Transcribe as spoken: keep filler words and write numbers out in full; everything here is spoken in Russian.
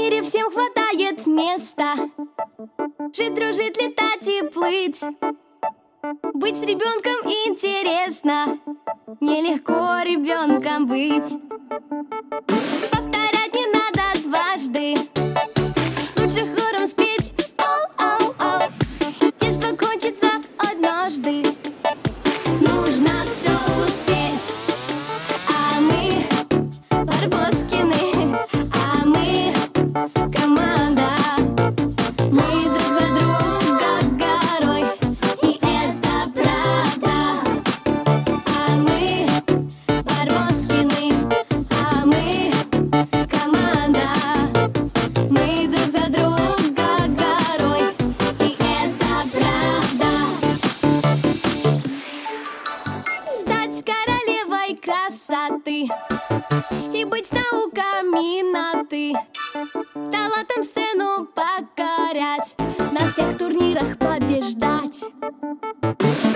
мире всем хватает места. Жить, дружить, летать и плыть. Быть ребенком интересно, нелегко ребенком быть. Повторять не надо дважды, лучше хором спеть. Оу-оу-оу. Детство кончится однажды, нужно все успеть. А мы Барбоскины, а мы команда. Мы друг за друга горой, и это правда. А мы Барбоскины, а мы команда. Мы друг за друга горой, и это правда. Стать королевой красоты и быть науками на «ты». Талантом сцену покорять, на всех турнирах побеждать.